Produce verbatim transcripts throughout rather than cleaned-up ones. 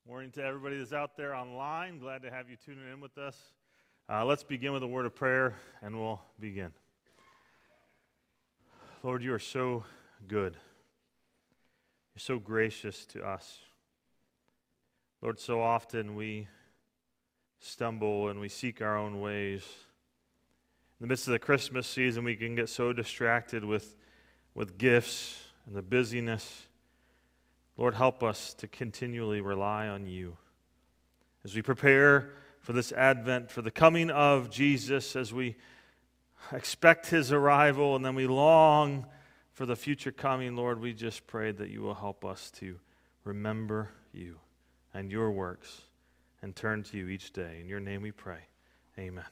Morning to everybody that's out there online. Glad to have you tuning in with us. Uh, let's begin with a word of prayer, and we'll begin. Lord, you are so good. You're so gracious to us. Lord, so often we stumble and we seek our own ways. In the midst of the Christmas season, we can get so distracted with, with gifts and the busyness. Lord, help us to continually rely on you. As we prepare for this Advent, for the coming of Jesus, as we expect his arrival and then we long for the future coming, Lord, we just pray that you will help us to remember you and your works and turn to you each day. In your name we pray. Amen.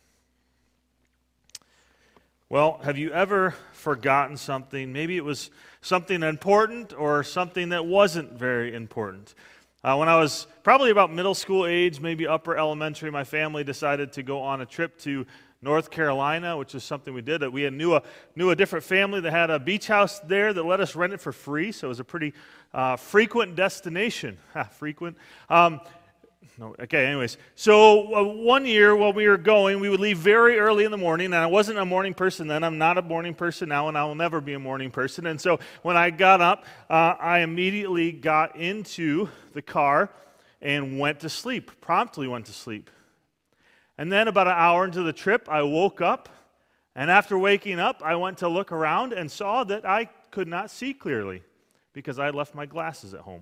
Well, have you ever forgotten something? Maybe it was something important or something that wasn't very important. Uh, when I was probably about middle school age, maybe upper elementary, my family decided to go on a trip to North Carolina, which is something we did. We had knew a, knew a different family that had a beach house there that let us rent it for free, so it was a pretty uh, frequent destination. Ha, frequent. Um, No, okay, anyways. So uh, one year while we were going, we would leave very early in the morning, and I wasn't a morning person then. I'm not a morning person now, and I will never be a morning person. And so when I got up, uh, I immediately got into the car and went to sleep, promptly went to sleep. And then about an hour into the trip, I woke up, and after waking up, I went to look around and saw that I could not see clearly because I had left my glasses at home.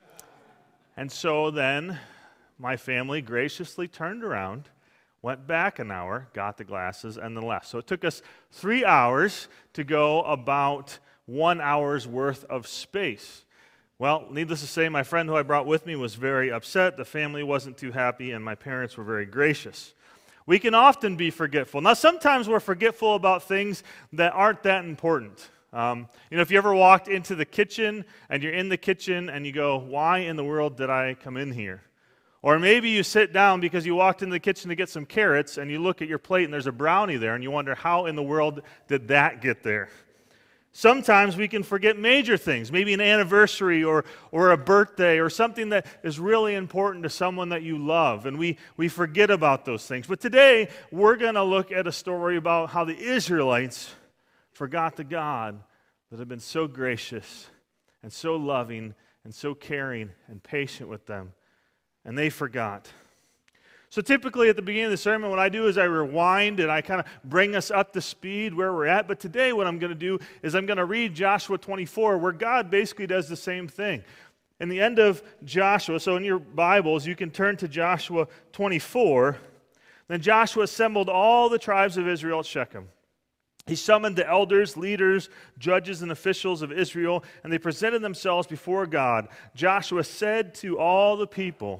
And so then my family graciously turned around, went back an hour, got the glasses, and then left. So it took us three hours to go about one hour's worth of space. Well, needless to say, my friend who I brought with me was very upset. The family wasn't too happy, and my parents were very gracious. We can often be forgetful. Now, sometimes we're forgetful about things that aren't that important. Um, you know, if you ever walked into the kitchen, and you're in the kitchen, and you go, why in the world did I come in here? Or maybe you sit down because you walked into the kitchen to get some carrots and you look at your plate and there's a brownie there and you wonder, how in the world did that get there? Sometimes we can forget major things, maybe an anniversary or, or a birthday or something that is really important to someone that you love, and we, we forget about those things. But today, we're going to look at a story about how the Israelites forgot the God that had been so gracious and so loving and so caring and patient with them. And they forgot. So typically at the beginning of the sermon, what I do is I rewind and I kind of bring us up to speed where we're at. But today what I'm going to do is I'm going to read Joshua twenty-four, where God basically does the same thing. In the end of Joshua, so in your Bibles, you can turn to Joshua twenty-four. Then Joshua assembled all the tribes of Israel at Shechem. He summoned the elders, leaders, judges, and officials of Israel, and they presented themselves before God. Joshua said to all the people,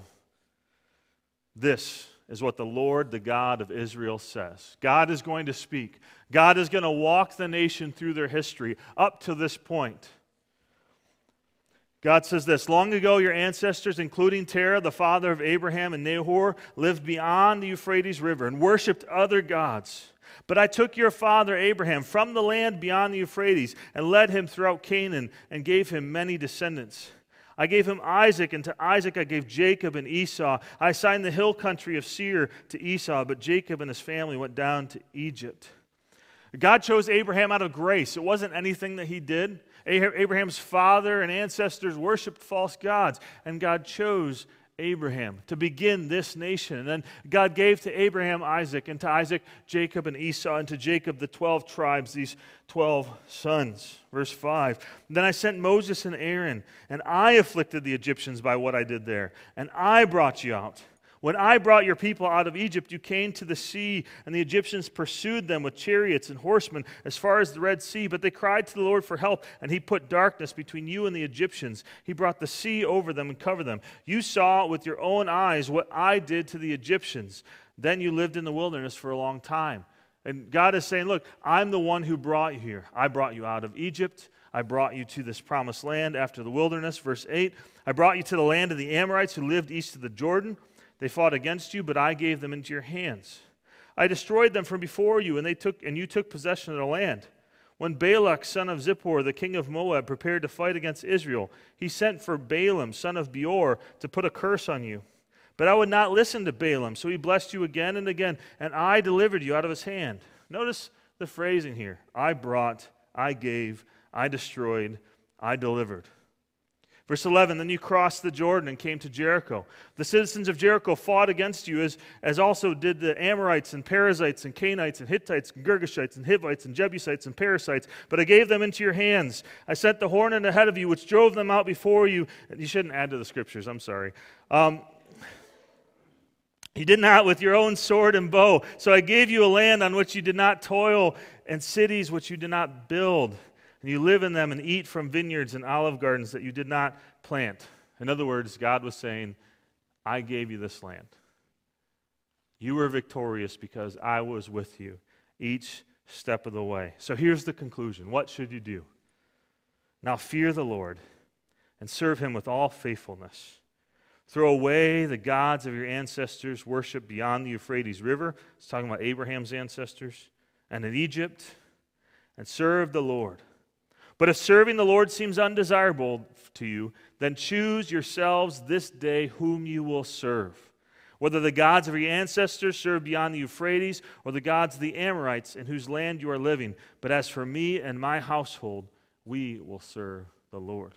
"This is what the Lord, the God of Israel, says." God is going to speak. God is going to walk the nation through their history up to this point. God says this: "Long ago your ancestors, including Terah, the father of Abraham and Nahor, lived beyond the Euphrates River and worshipped other gods. But I took your father Abraham from the land beyond the Euphrates and led him throughout Canaan and gave him many descendants. I gave him Isaac, and to Isaac I gave Jacob and Esau. I assigned the hill country of Seir to Esau, but Jacob and his family went down to Egypt." God chose Abraham out of grace. It wasn't anything that he did. Abraham's father and ancestors worshipped false gods, and God chose Abraham to begin this nation. And then God gave to Abraham Isaac, and to Isaac Jacob and Esau, and to Jacob the twelve tribes, these twelve sons. Verse five, "Then I sent Moses and Aaron, and I afflicted the Egyptians by what I did there, and I brought you out. When I brought your people out of Egypt, you came to the sea, and the Egyptians pursued them with chariots and horsemen as far as the Red Sea. But they cried to the Lord for help, and he put darkness between you and the Egyptians. He brought the sea over them and covered them. You saw with your own eyes what I did to the Egyptians. Then you lived in the wilderness for a long time." And God is saying, look, I'm the one who brought you here. I brought you out of Egypt. I brought you to this promised land after the wilderness. Verse eight, "I brought you to the land of the Amorites who lived east of the Jordan. They fought against you, but I gave them into your hands. I destroyed them from before you, and they took and you took possession of their land. When Balak, son of Zippor, the king of Moab, prepared to fight against Israel, he sent for Balaam, son of Beor, to put a curse on you. But I would not listen to Balaam, so he blessed you again and again, and I delivered you out of his hand. Notice the phrasing here. I brought, I gave, I destroyed, I delivered. Verse eleven, then you crossed the Jordan and came to Jericho. The citizens of Jericho fought against you, as, as also did the Amorites and Perizzites and Canaanites and Hittites and Girgashites and Hivites and Jebusites and Perizzites. But I gave them into your hands. I sent the hornet ahead of you, which drove them out before you. You shouldn't add to the scriptures, I'm sorry. Um, you did not with your own sword and bow. So I gave you a land on which you did not toil, and cities which you did not build. And you live in them and eat from vineyards and olive gardens that you did not plant. In other words, God was saying, I gave you this land. You were victorious because I was with you each step of the way. So here's the conclusion. What should you do? Now fear the Lord and serve him with all faithfulness. Throw away the gods of your ancestors worshipped beyond the Euphrates River. It's talking about Abraham's ancestors. And in Egypt. And serve the Lord. But if serving the Lord seems undesirable to you, then choose yourselves this day whom you will serve, whether the gods of your ancestors served beyond the Euphrates or the gods of the Amorites in whose land you are living. But as for me and my household, we will serve the Lord.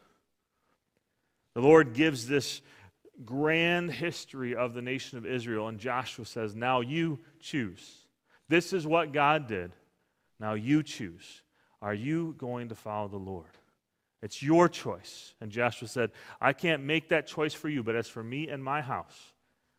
The Lord gives this grand history of the nation of Israel, and Joshua says, now you choose. This is what God did. Now you choose. Are you going to follow the Lord? It's your choice. And Joshua said, I can't make that choice for you, but as for me and my house,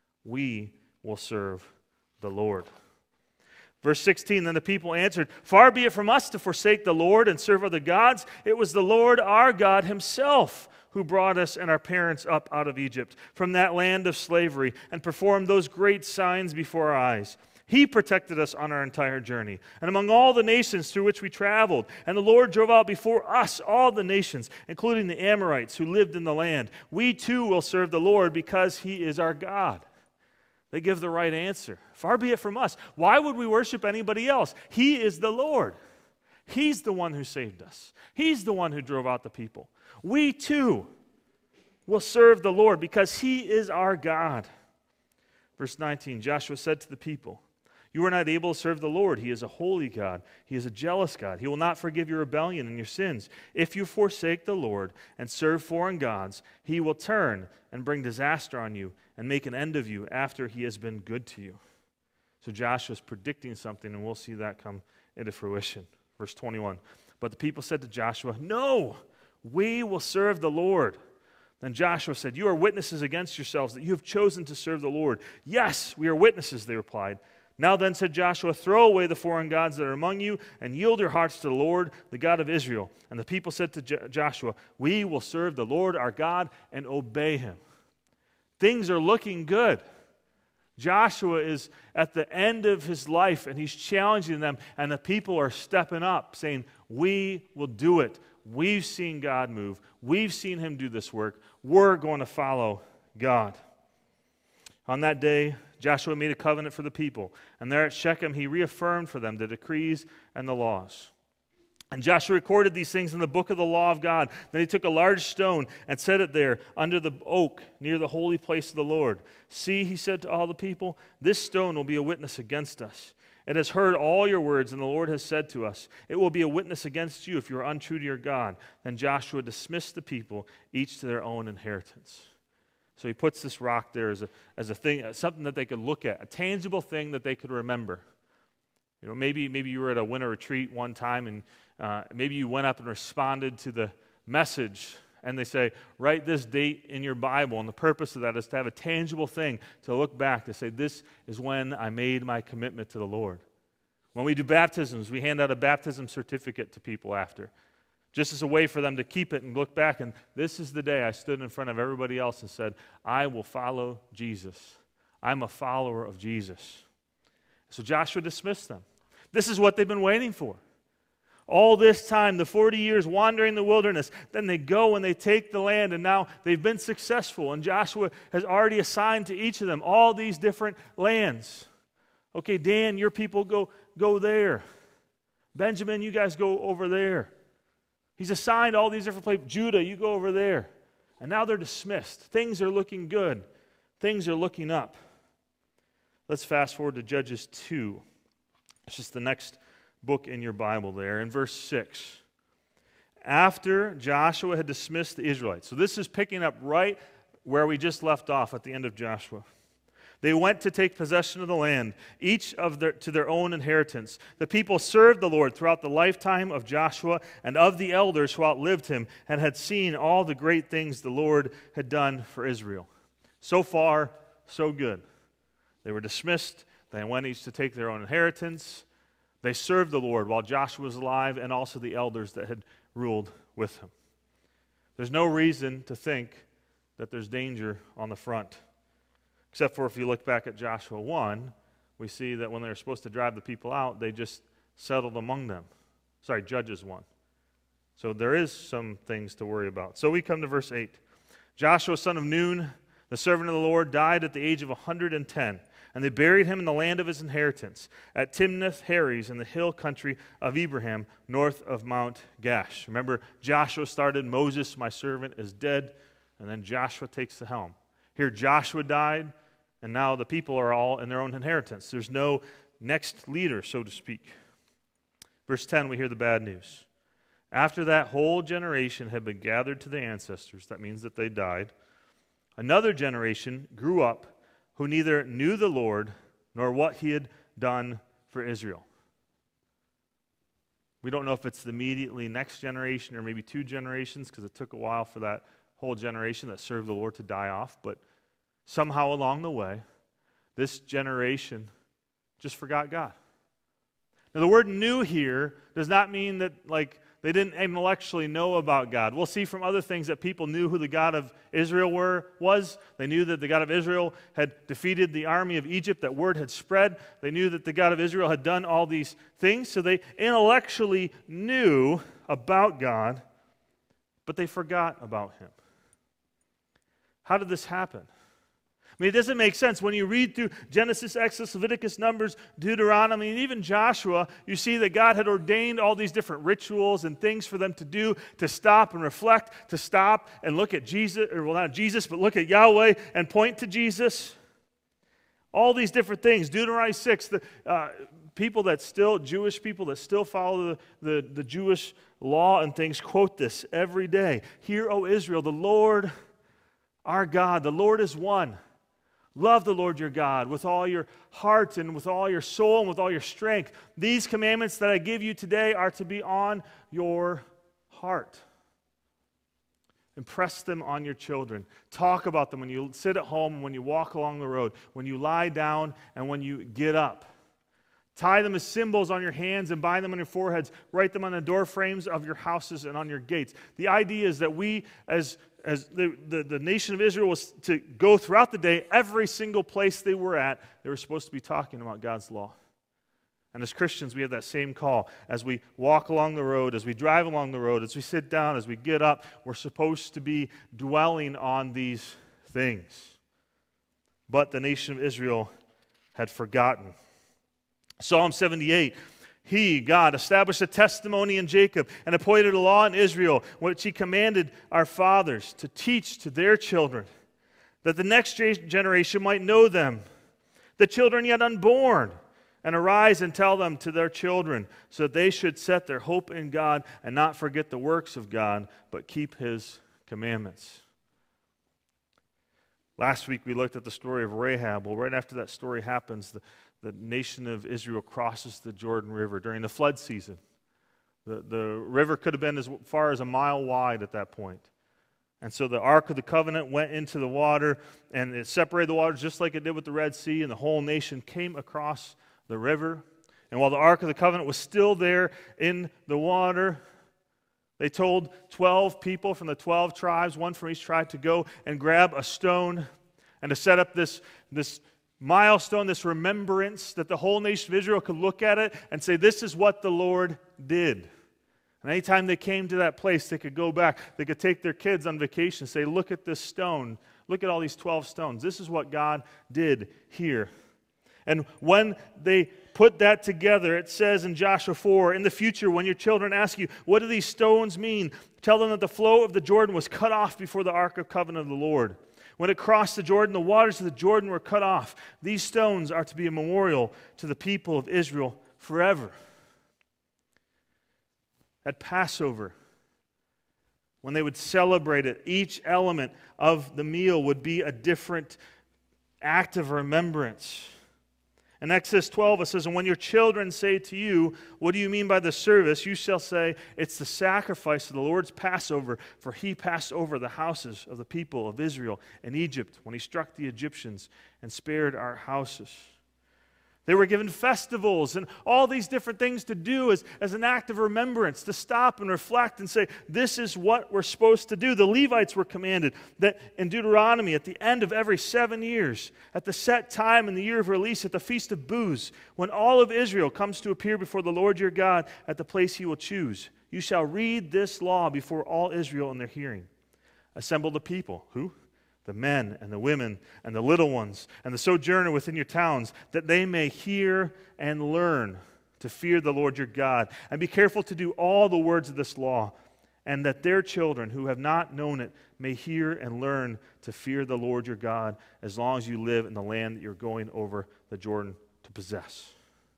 we will serve the Lord. Verse sixteen, then the people answered, far be it from us to forsake the Lord and serve other gods. It was the Lord our God himself who brought us and our parents up out of Egypt, from that land of slavery, and performed those great signs before our eyes. He protected us on our entire journey, and among all the nations through which we traveled. And the Lord drove out before us all the nations, including the Amorites who lived in the land. We too will serve the Lord because he is our God. They give the right answer. Far be it from us. Why would we worship anybody else? He is the Lord. He's the one who saved us. He's the one who drove out the people. We too will serve the Lord because he is our God. Verse nineteen, Joshua said to the people, you are not able to serve the Lord. He is a holy God. He is a jealous God. He will not forgive your rebellion and your sins. If you forsake the Lord and serve foreign gods, he will turn and bring disaster on you and make an end of you after he has been good to you. So Joshua is predicting something, and we'll see that come into fruition. Verse twenty-one, but the people said to Joshua, no, we will serve the Lord. Then Joshua said, you are witnesses against yourselves that you have chosen to serve the Lord. Yes, we are witnesses, they replied. Now then, said Joshua, throw away the foreign gods that are among you and yield your hearts to the Lord, the God of Israel. And the people said to Jo- Joshua, we will serve the Lord our God and obey him. Things are looking good. Joshua is at the end of his life, and he's challenging them, and the people are stepping up, saying, we will do it. We've seen God move. We've seen him do this work. We're going to follow God. On that day, Joshua made a covenant for the people, and there at Shechem he reaffirmed for them the decrees and the laws. And Joshua recorded these things in the book of the law of God. Then he took a large stone and set it there under the oak near the holy place of the Lord. See, he said to all the people, this stone will be a witness against us. It has heard all your words, and the Lord has said to us, it will be a witness against you if you are untrue to your God. Then Joshua dismissed the people, each to their own inheritance. So he puts this rock there as a, as a thing, something that they could look at, a tangible thing that they could remember. You know, maybe maybe you were at a winter retreat one time, and uh, maybe you went up and responded to the message, and they say, write this date in your Bible, and the purpose of that is to have a tangible thing to look back, to say, this is when I made my commitment to the Lord. When we do baptisms, we hand out a baptism certificate to people after, just as a way for them to keep it and look back, and this is the day I stood in front of everybody else and said, I will follow Jesus. I'm a follower of Jesus. So Joshua dismissed them. This is what they've been waiting for. All this time, the forty years wandering the wilderness, then they go and they take the land, and now they've been successful, and Joshua has already assigned to each of them all these different lands. Okay, Dan, your people go, go there. Benjamin, you guys go over there. He's assigned all these different places. Judah, you go over there. And now they're dismissed. Things are looking good. Things are looking up. Let's fast forward to Judges two. It's just the next book in your Bible there. In verse six. After Joshua had dismissed the Israelites. So this is picking up right where we just left off at the end of Joshua. They went to take possession of the land, each of their, to their own inheritance. The people served the Lord throughout the lifetime of Joshua and of the elders who outlived him and had seen all the great things the Lord had done for Israel. So far, so good. They were dismissed. They went each to take their own inheritance. They served the Lord while Joshua was alive and also the elders that had ruled with him. There's no reason to think that there's danger on the front. Except for if you look back at Joshua one, we see that when they were supposed to drive the people out, they just settled among them. Sorry, Judges one. So there is some things to worry about. So we come to verse eight. Joshua, son of Nun, the servant of the Lord, died at the age of one hundred ten, and they buried him in the land of his inheritance, at Timnath-Heres in the hill country of Abraham, north of Mount Gash. Remember, Joshua started, Moses, my servant, is dead, and then Joshua takes the helm. Here Joshua died, and now the people are all in their own inheritance. There's no next leader, so to speak. Verse ten, we hear the bad news. After that whole generation had been gathered to the ancestors, that means that they died, another generation grew up who neither knew the Lord nor what he had done for Israel. We don't know if it's the immediately next generation or maybe two generations, because it took a while for that whole generation that served the Lord to die off, but somehow along the way, this generation just forgot God. Now, the word "knew" here does not mean that, like, they didn't intellectually know about God. We'll see from other things that people knew who the God of Israel were was. They knew that the God of Israel had defeated the army of Egypt, that word had spread. They knew that the God of Israel had done all these things, so they intellectually knew about God, but they forgot about him. How did this happen? I mean, it doesn't make sense. When you read through Genesis, Exodus, Leviticus, Numbers, Deuteronomy, and even Joshua, you see that God had ordained all these different rituals and things for them to do, to stop and reflect, to stop and look at Jesus, or well, not Jesus, but look at Yahweh and point to Jesus. All these different things. Deuteronomy six, the uh, people that still, Jewish people that still follow the, the, the Jewish law and things, quote this every day. Hear, O Israel, the Lord our God, the Lord is one. Love the Lord your God with all your heart and with all your soul and with all your strength. These commandments that I give you today are to be on your heart. Impress them on your children. Talk about them when you sit at home and when you walk along the road, when you lie down and when you get up. Tie them as symbols on your hands and bind them on your foreheads. Write them on the door frames of your houses and on your gates. The idea is that we, as, as the, the, the nation of Israel, was to go throughout the day, every single place they were at, they were supposed to be talking about God's law. And as Christians, we have that same call. As we walk along the road, as we drive along the road, as we sit down, as we get up, we're supposed to be dwelling on these things. But the nation of Israel had forgotten. Psalm seventy-eight, He, God, established a testimony in Jacob and appointed a law in Israel, which He commanded our fathers to teach to their children, that the next generation might know them, the children yet unborn, and arise and tell them to their children, so that they should set their hope in God and not forget the works of God, but keep His commandments. Last week we looked at the story of Rahab. Well, right after that story happens, the The nation of Israel crosses the Jordan River during the flood season. The, the river could have been as far as a mile wide at that point. And so the Ark of the Covenant went into the water, and it separated the waters just like it did with the Red Sea, and the whole nation came across the river. And while the Ark of the Covenant was still there in the water, they told twelve people from the twelve tribes, one from each tribe, to go and grab a stone and to set up this, this milestone, this remembrance, that the whole nation of Israel could look at it and say, this is what the Lord did. And anytime they came to that place, they could go back. They could take their kids on vacation and say, look at this stone. Look at all these twelve stones. This is what God did here. And when they put that together, it says in Joshua four, in the future, when your children ask you, what do these stones mean? Tell them that the flow of the Jordan was cut off before the Ark of Covenant of the Lord. When it crossed the Jordan, the waters of the Jordan were cut off. These stones are to be a memorial to the people of Israel forever. At Passover, when they would celebrate it, each element of the meal would be a different act of remembrance. In Exodus twelve, it says, and when your children say to you, what do you mean by the service? You shall say, it's the sacrifice of the Lord's Passover, for he passed over the houses of the people of Israel in Egypt when he struck the Egyptians and spared our houses. They were given festivals and all these different things to do as, as an act of remembrance, to stop and reflect and say, this is what we're supposed to do. The Levites were commanded that in Deuteronomy, at the end of every seven years, at the set time in the year of release, at the Feast of Booths, when all of Israel comes to appear before the Lord your God at the place he will choose, you shall read this law before all Israel in their hearing. Assemble the people. Who? The men and the women and the little ones and the sojourner within your towns, that they may hear and learn to fear the Lord your God, and be careful to do all the words of this law, and that their children who have not known it may hear and learn to fear the Lord your God as long as you live in the land that you're going over the Jordan to possess.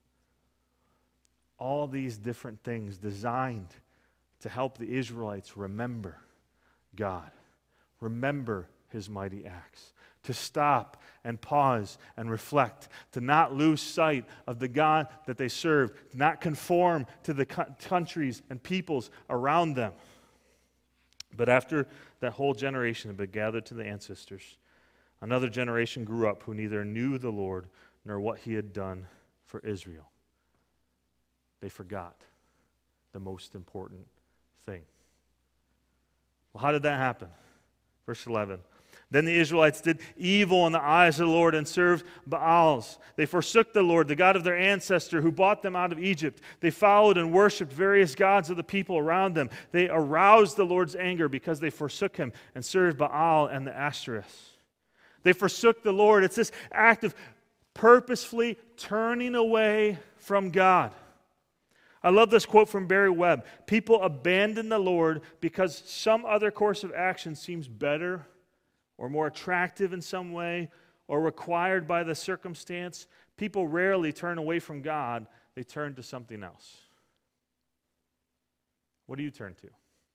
All these different things designed to help the Israelites remember God, remember his mighty acts, to stop and pause and reflect, to not lose sight of the God that they serve, to not conform to the countries and peoples around them. But after that whole generation had been gathered to the ancestors, another generation grew up who neither knew the Lord nor what he had done for Israel. They forgot the most important thing. Well, how did that happen? Verse eleven. Then the Israelites did evil in the eyes of the Lord and served Baals. They forsook the Lord, the God of their ancestor, who brought them out of Egypt. They followed and worshipped various gods of the people around them. They aroused the Lord's anger because they forsook him and served Baal and the Ashtoreths. They forsook the Lord. It's this act of purposefully turning away from God. I love this quote from Barry Webb. People abandon the Lord because some other course of action seems better or more attractive in some way, or required by the circumstance. People rarely turn away from God. They turn to something else. What do you turn to?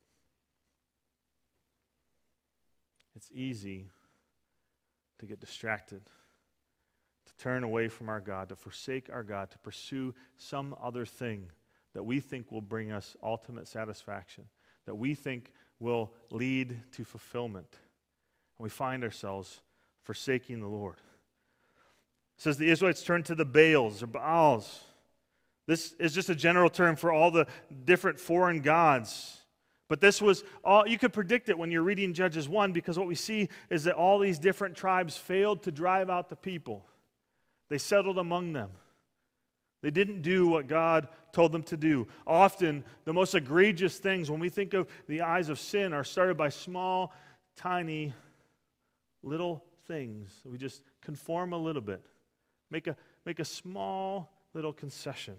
It's easy to get distracted, to turn away from our God, to forsake our God, to pursue some other thing that we think will bring us ultimate satisfaction, that we think will lead to fulfillment. And we find ourselves forsaking the Lord. It says the Israelites turned to the Baals or Baals. This is just a general term for all the different foreign gods. But this was all, you could predict it when you're reading Judges one, because what we see is that all these different tribes failed to drive out the people. They settled among them. They didn't do what God told them to do. Often, the most egregious things when we think of the eyes of sin are started by small, tiny little things. We just conform a little bit. Make a, make a small little concession.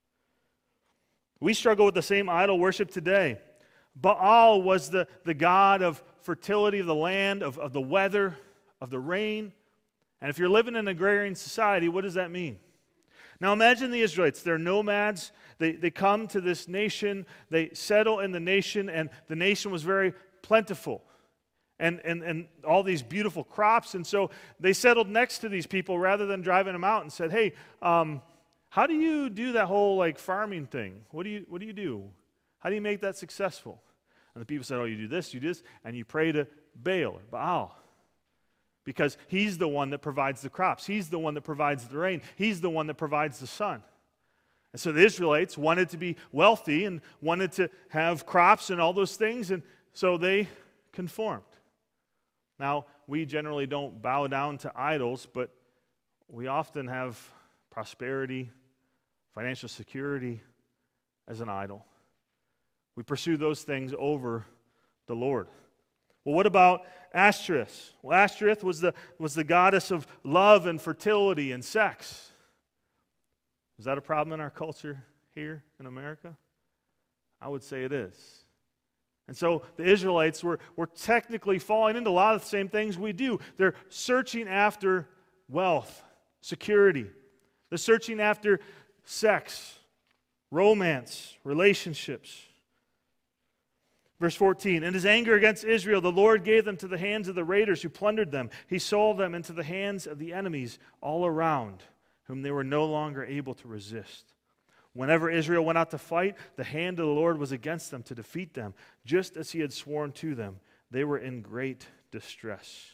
We struggle with the same idol worship today. Baal was the, the god of fertility of the land, of, of the weather, of the rain. And if you're living in an agrarian society, what does that mean? Now imagine the Israelites. They're nomads. They, they come to this nation. They settle in the nation, and the nation was very plentiful. And, and, and all these beautiful crops. And so they settled next to these people rather than driving them out and said, hey, um, how do you do that whole like farming thing? What do you what do you do? How do you make that successful? And the people said, oh, you do this, you do this, and you pray to Baal or Baal. Because he's the one that provides the crops. He's the one that provides the rain. He's the one that provides the sun. And so the Israelites wanted to be wealthy and wanted to have crops and all those things, and so they conformed. Now, we generally don't bow down to idols, but we often have prosperity, financial security as an idol. We pursue those things over the Lord. Well, what about Ashtoreth? Well, Ashtoreth was the, was the goddess of love and fertility and sex. Is that a problem in our culture here in America? I would say it is. And so the Israelites were, were technically falling into a lot of the same things we do. They're searching after wealth, security. They're searching after sex, romance, relationships. Verse fourteen, in his anger against Israel, the Lord gave them to the hands of the raiders who plundered them. He sold them into the hands of the enemies all around, whom they were no longer able to resist. Whenever Israel went out to fight, the hand of the Lord was against them to defeat them, just as he had sworn to them. They were in great distress.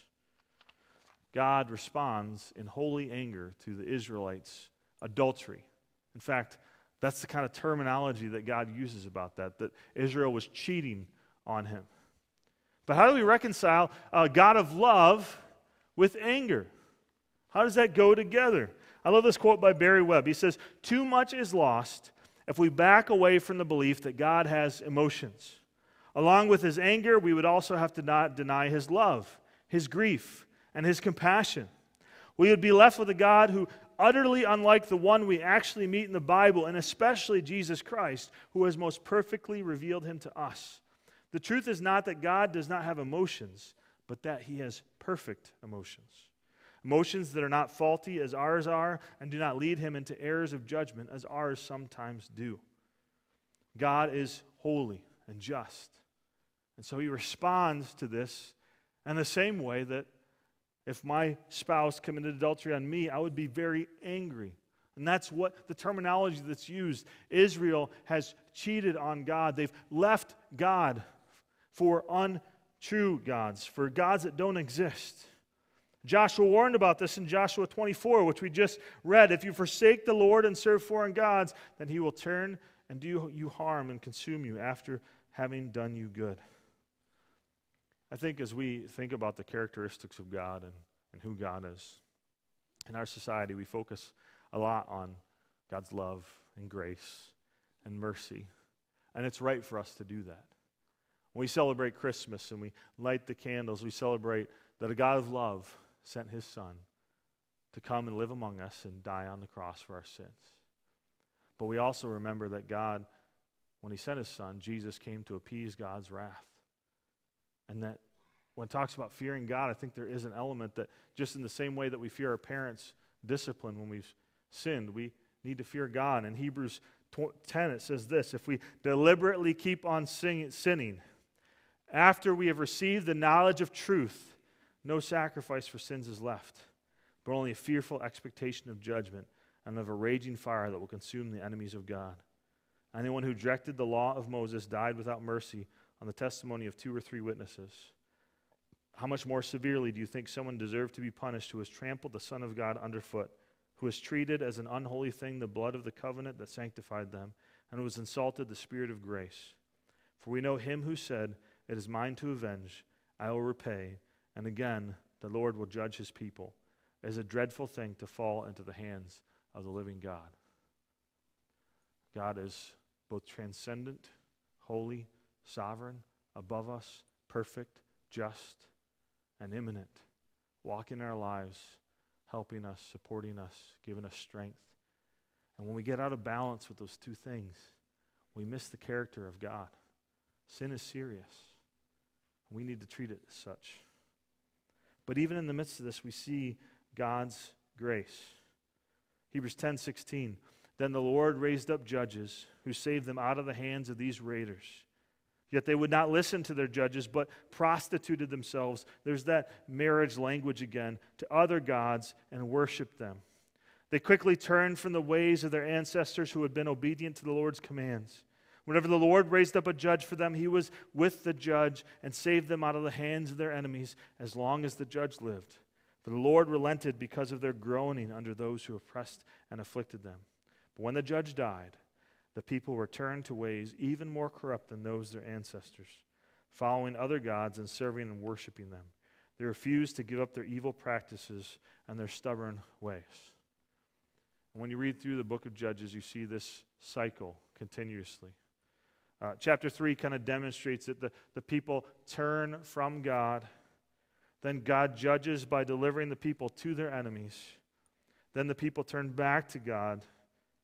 God responds in holy anger to the Israelites' adultery. In fact, that's the kind of terminology that God uses about that, that Israel was cheating on him. But how do we reconcile a God of love with anger? How does that go together? I love this quote by Barry Webb. He says, too much is lost if we back away from the belief that God has emotions. Along with his anger, we would also have to not deny his love, his grief, and his compassion. We would be left with a God who, utterly unlike the one we actually meet in the Bible, and especially Jesus Christ, who has most perfectly revealed him to us. The truth is not that God does not have emotions, but that he has perfect emotions. Emotions that are not faulty as ours are, and do not lead him into errors of judgment as ours sometimes do. God is holy and just. And so he responds to this in the same way that if my spouse committed adultery on me, I would be very angry. And that's what the terminology that's used. Israel has cheated on God. They've left God for untrue gods, for gods that don't exist. Joshua warned about this in Joshua twenty-four, which we just read. If you forsake the Lord and serve foreign gods, then he will turn and do you harm and consume you after having done you good. I think as we think about the characteristics of God and, and who God is, in our society we focus a lot on God's love and grace and mercy. And it's right for us to do that. When we celebrate Christmas and we light the candles, we celebrate that a God of love sent his Son to come and live among us and die on the cross for our sins. But we also remember that God, when he sent his Son, Jesus came to appease God's wrath. And that when it talks about fearing God, I think there is an element that just in the same way that we fear our parents' discipline when we've sinned, we need to fear God. In Hebrews ten, it says this, if we deliberately keep on sing, sinning, after we have received the knowledge of truth, no sacrifice for sins is left, but only a fearful expectation of judgment and of a raging fire that will consume the enemies of God. Anyone who rejected the law of Moses died without mercy on the testimony of two or three witnesses. How much more severely do you think someone deserved to be punished who has trampled the Son of God underfoot, who has treated as an unholy thing the blood of the covenant that sanctified them, and who has insulted the Spirit of grace? For we know him who said, it is mine to avenge, I will repay. And again, the Lord will judge his people. It is a dreadful thing to fall into the hands of the living God. God is both transcendent, holy, sovereign, above us, perfect, just, and immanent, walking our lives, helping us, supporting us, giving us strength. And when we get out of balance with those two things, we miss the character of God. Sin is serious. We need to treat it as such. But even in the midst of this, we see God's grace. Hebrews ten sixteen. Then the Lord raised up judges who saved them out of the hands of these raiders. Yet they would not listen to their judges, but prostituted themselves. There's that marriage language again, to other gods and worshiped them. They quickly turned from the ways of their ancestors who had been obedient to the Lord's commands. Whenever the Lord raised up a judge for them, he was with the judge and saved them out of the hands of their enemies as long as the judge lived. For the Lord relented because of their groaning under those who oppressed and afflicted them. But when the judge died, the people returned to ways even more corrupt than those of their ancestors, following other gods and serving and worshiping them. They refused to give up their evil practices and their stubborn ways. And when you read through the book of Judges, you see this cycle continuously. Uh, chapter three kind of demonstrates that the, the people turn from God. Then God judges by delivering the people to their enemies. Then the people turn back to God.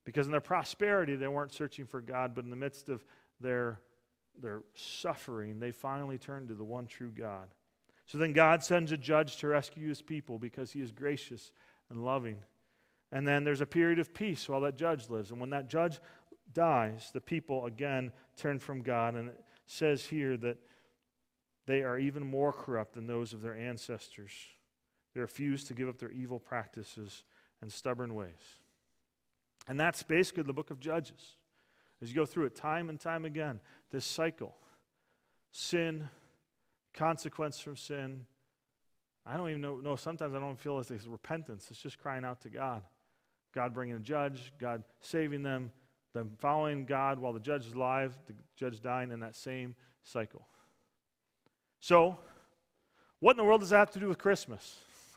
Because in their prosperity, they weren't searching for God, but in the midst of their, their suffering, they finally turned to the one true God. So then God sends a judge to rescue his people because he is gracious and loving. And then there's a period of peace while that judge lives. And when that judge dies, the people again turn from God. And it says here that they are even more corrupt than those of their ancestors. They refuse to give up their evil practices and stubborn ways. And that's basically the book of Judges. As you go through it time and time again, this cycle. Sin, consequence from sin. I don't even know, no, sometimes I don't feel like it's repentance. It's just crying out to God. God bringing a judge, God saving them, them following God while the judge is alive, the judge dying, in that same cycle. So, what in the world does that have to do with Christmas?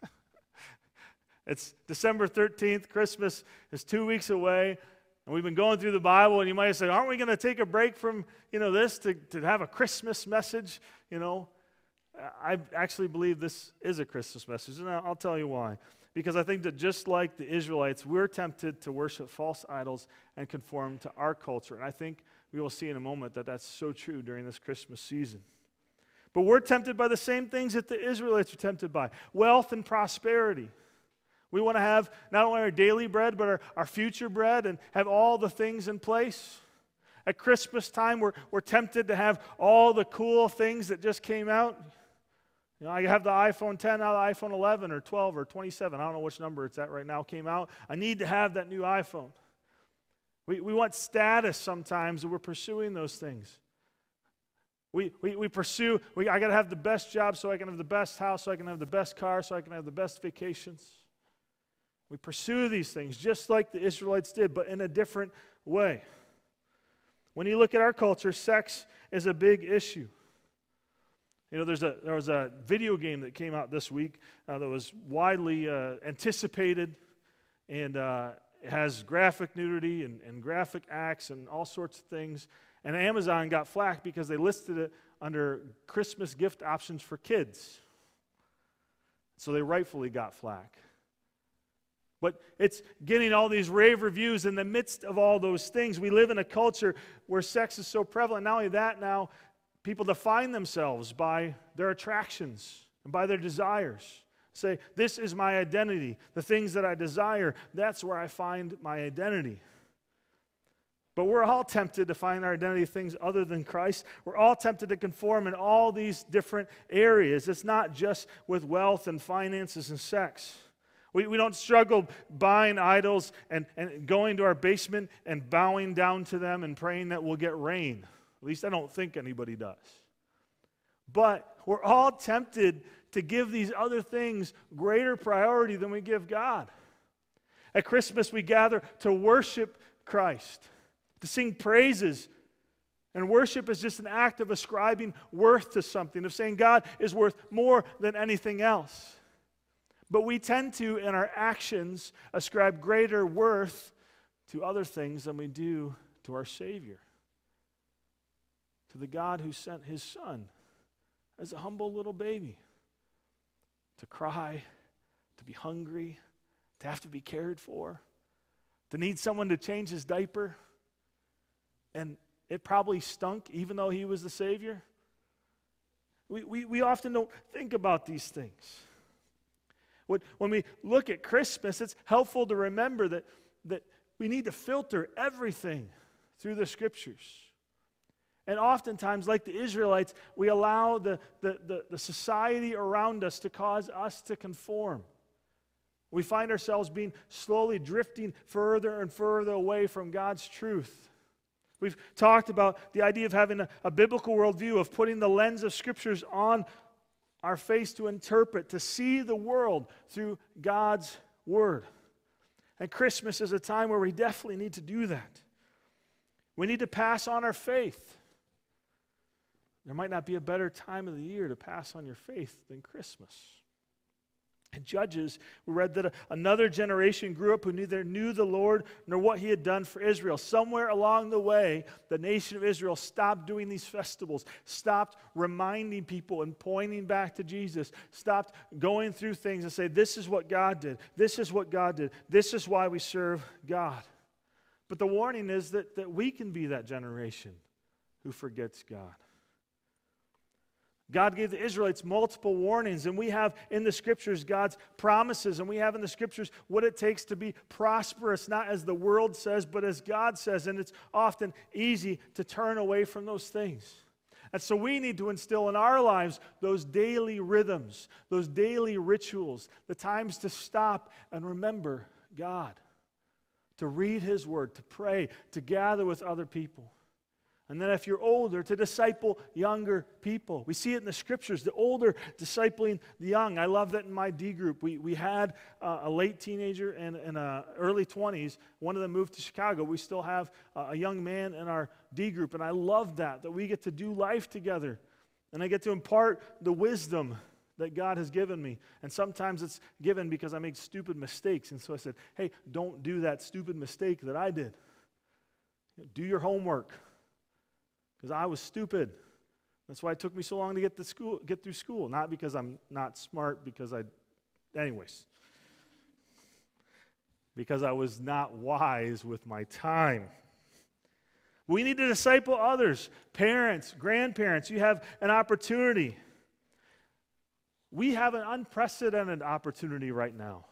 It's December thirteenth. Christmas is two weeks away. And we've been going through the Bible, and you might say, aren't we going to take a break from, you know, this to, to have a Christmas message? You know, I actually believe this is a Christmas message, and I'll tell you why. Because I think that just like the Israelites, we're tempted to worship false idols and conform to our culture. And I think we will see in a moment that that's so true during this Christmas season. But we're tempted by the same things that the Israelites are tempted by. Wealth and prosperity. We want to have not only our daily bread, but our, our future bread, and have all the things in place. At Christmas time, we're, we're tempted to have all the cool things that just came out. You know, I have the iPhone ten, now the iPhone eleven or twelve or twenty-seven. I don't know which number it's at right now, came out. I need to have that new iPhone. We, we want status sometimes, and we're pursuing those things. We, we, we pursue, we, I got to have the best job so I can have the best house, so I can have the best car, so I can have the best vacations. We pursue these things just like the Israelites did, but in a different way. When you look at our culture, sex is a big issue. You know, there's a there was a video game that came out this week uh, that was widely uh, anticipated, and uh, it has graphic nudity and, and graphic acts and all sorts of things. And Amazon got flack because they listed it under Christmas gift options for kids. So they rightfully got flack. But it's getting all these rave reviews in the midst of all those things. We live in a culture where sex is so prevalent. Not only that, now people define themselves by their attractions and by their desires. Say, this is my identity. The things that I desire, that's where I find my identity. But we're all tempted to find our identity in things other than Christ. We're all tempted to conform in all these different areas. It's not just with wealth and finances and sex. We, we don't struggle buying idols and, and going to our basement and bowing down to them and praying that we'll get rain. At least I don't think anybody does. But we're all tempted to give these other things greater priority than we give God. At Christmas, we gather to worship Christ, to sing praises. And worship is just an act of ascribing worth to something, of saying God is worth more than anything else. But we tend to, in our actions, ascribe greater worth to other things than we do to our Savior, to the God who sent His Son as a humble little baby to cry, to be hungry, to have to be cared for, to need someone to change his diaper. And it probably stunk, even though He was the Savior. We, we, we often don't think about these things. When we look at Christmas, it's helpful to remember that, that we need to filter everything through the Scriptures. And oftentimes, like the Israelites, we allow the, the, the, the society around us to cause us to conform. We find ourselves being slowly drifting further and further away from God's truth. We've talked about the idea of having a, a biblical worldview, of putting the lens of Scriptures on our face to interpret, to see the world through God's Word. And Christmas is a time where we definitely need to do that. We need to pass on our faith. There might not be a better time of the year to pass on your faith than Christmas. In Judges, we read that another generation grew up who neither knew the Lord nor what He had done for Israel. Somewhere along the way, the nation of Israel stopped doing these festivals, stopped reminding people and pointing back to Jesus, stopped going through things and say, this is what God did, this is what God did, this is why we serve God. But the warning is that, that we can be that generation who forgets God. God gave the Israelites multiple warnings, and we have in the Scriptures God's promises, and we have in the Scriptures what it takes to be prosperous, not as the world says, but as God says, and it's often easy to turn away from those things. And so we need to instill in our lives those daily rhythms, those daily rituals, the times to stop and remember God, to read His Word, to pray, to gather with other people. And then if you're older, to disciple younger people. We see it in the Scriptures, the older discipling the young. I love that in my D group. We we had uh, a late teenager and, and a early twenties. One of them moved to Chicago. We still have uh, a young man in our D group. And I love that, that we get to do life together. And I get to impart the wisdom that God has given me. And sometimes it's given because I make stupid mistakes. And so I said, hey, don't do that stupid mistake that I did. Do your homework. Because I was stupid. That's why it took me so long to get to school, get through school. Not because I'm not smart, because I, anyways. Because I was not wise with my time. We need to disciple others. Parents, grandparents, you have an opportunity. We have an unprecedented opportunity right now.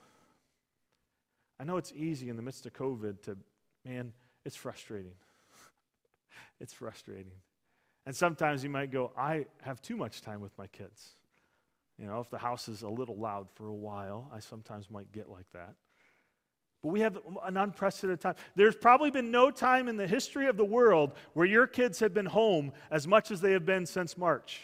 I know it's easy in the midst of COVID to, man, it's frustrating. It's frustrating. And sometimes you might go, I have too much time with my kids. You know, if the house is a little loud for a while, I sometimes might get like that. But we have an unprecedented time. There's probably been no time in the history of the world where your kids have been home as much as they have been since March.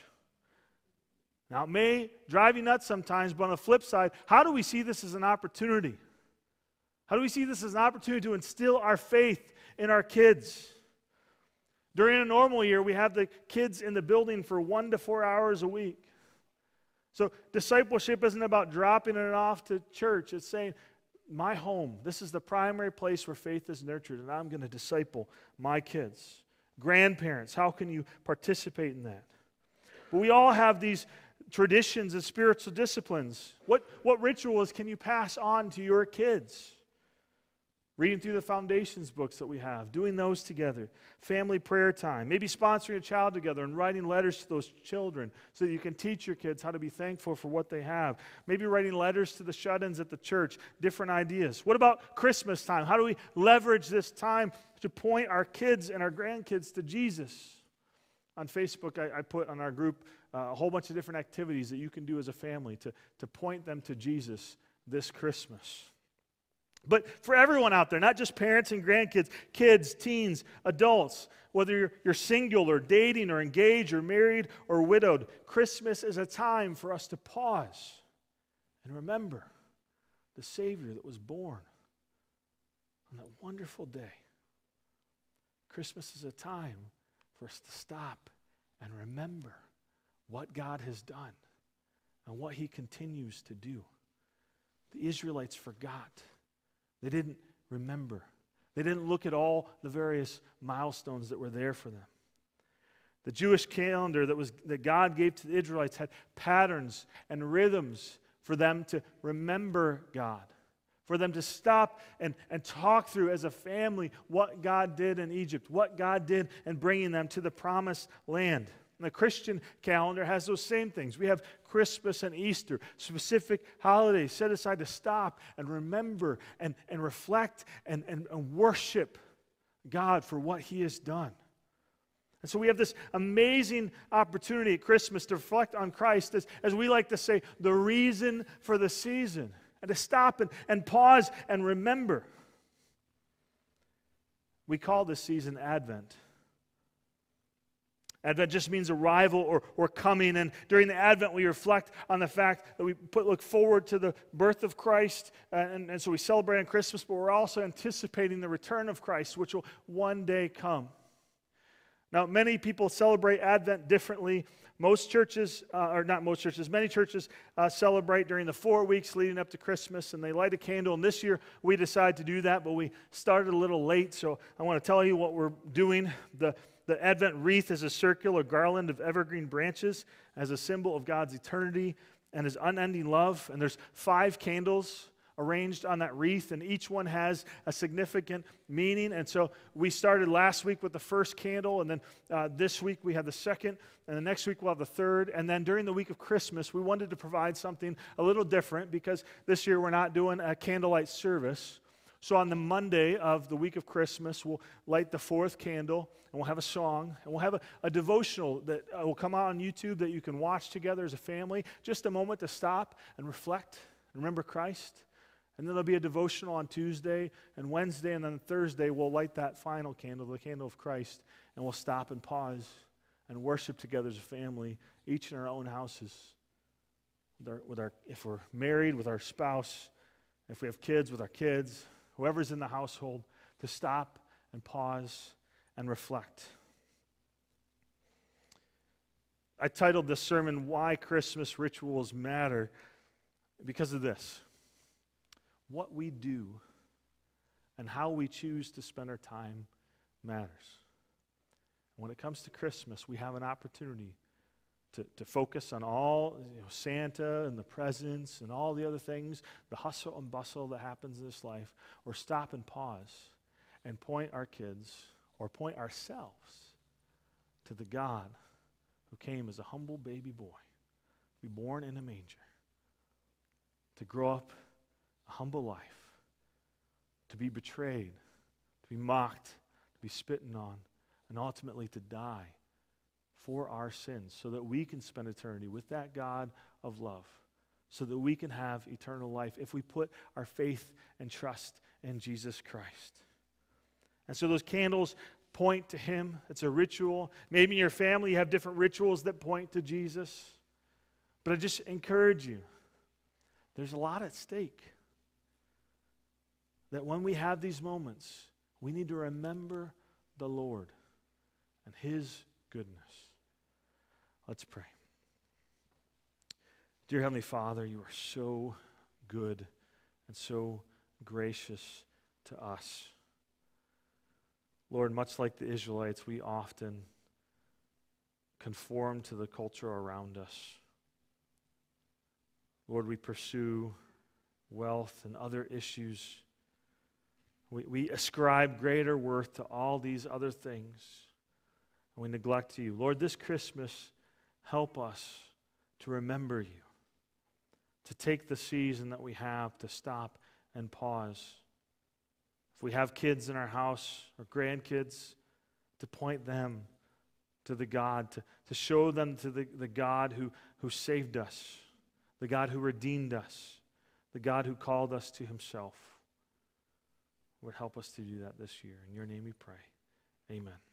Now, it may drive you nuts sometimes, but on the flip side, how do we see this as an opportunity? How do we see this as an opportunity to instill our faith in our kids? During a normal year, we have the kids in the building for one to four hours a week. So discipleship isn't about dropping it off to church. It's saying, my home, this is the primary place where faith is nurtured, and I'm going to disciple my kids. Grandparents, how can you participate in that? But we all have these traditions and spiritual disciplines. What, what rituals can you pass on to your kids? Reading through the foundations books that we have, doing those together, family prayer time, maybe sponsoring a child together and writing letters to those children so that you can teach your kids how to be thankful for what they have. Maybe writing letters to the shut-ins at the church, different ideas. What about Christmas time? How do we leverage this time to point our kids and our grandkids to Jesus? On Facebook, I, I put on our group uh, a whole bunch of different activities that you can do as a family to, to point them to Jesus this Christmas. But for everyone out there, not just parents and grandkids, kids, teens, adults, whether you're, you're single or dating or engaged or married or widowed, Christmas is a time for us to pause and remember the Savior that was born on that wonderful day. Christmas is a time for us to stop and remember what God has done and what He continues to do. The Israelites forgot. They didn't remember. They didn't look at all the various milestones that were there for them. The Jewish calendar that was that God gave to the Israelites had patterns and rhythms for them to remember God, for them to stop and, and talk through as a family what God did in Egypt, what God did in bringing them to the promised land. And the Christian calendar has those same things. We have Christmas and Easter, specific holidays set aside to stop and remember and, and reflect and, and, and worship God for what He has done. And so we have this amazing opportunity at Christmas to reflect on Christ as, as we like to say, the reason for the season, and to stop and, and pause and remember. We call this season Advent. Advent just means arrival or, or coming. And during the Advent, we reflect on the fact that we put, look forward to the birth of Christ. Uh, and, and so we celebrate on Christmas, but we're also anticipating the return of Christ, which will one day come. Now, many people celebrate Advent differently. Most churches, uh, or not most churches, many churches uh, celebrate during the four weeks leading up to Christmas, and they light a candle. And this year, we decided to do that, but we started a little late, so I want to tell you what we're doing. The The Advent wreath is a circular garland of evergreen branches as a symbol of God's eternity and His unending love. And there's five candles arranged on that wreath, and each one has a significant meaning. And so we started last week with the first candle, and then uh, this week we have the second, and the next week we'll have the third. And then during the week of Christmas, we wanted to provide something a little different because this year we're not doing a candlelight service. So on the Monday of the week of Christmas, we'll light the fourth candle, and we'll have a song, and we'll have a, a devotional that uh, will come out on YouTube that you can watch together as a family. Just a moment to stop and reflect and remember Christ. And then there'll be a devotional on Tuesday and Wednesday, and then Thursday we'll light that final candle, the candle of Christ, and we'll stop and pause and worship together as a family, each in our own houses. With our, with our, if we're married, with our spouse, if we have kids, with our kids, whoever's in the household, to stop and pause and reflect. I titled this sermon, Why Christmas Rituals Matter, because of this. What we do and how we choose to spend our time matters. When it comes to Christmas, we have an opportunity to, to focus on all, you know, Santa and the presents and all the other things, the hustle and bustle that happens in this life, or stop and pause and point our kids or point ourselves to the God who came as a humble baby boy, to be born in a manger, to grow up a humble life, to be betrayed, to be mocked, to be spitting on, and ultimately to die for our sins so that we can spend eternity with that God of love, so that we can have eternal life if we put our faith and trust in Jesus Christ. And so those candles point to Him. It's a ritual. Maybe in your family you have different rituals that point to Jesus. But I just encourage you, there's a lot at stake. That when we have these moments, we need to remember the Lord and His goodness. Let's pray. Dear Heavenly Father, you are so good and so gracious to us. Lord, much like the Israelites, we often conform to the culture around us. Lord, we pursue wealth and other issues. We, we ascribe greater worth to all these other things, and we neglect you. Lord, this Christmas, help us to remember you, to take the season that we have to stop and pause. If we have kids in our house or grandkids, to point them to the God, to, to show them to the, the God who, who saved us, the God who redeemed us, the God who called us to Himself. Would help us to do that this year. In your name we pray. Amen.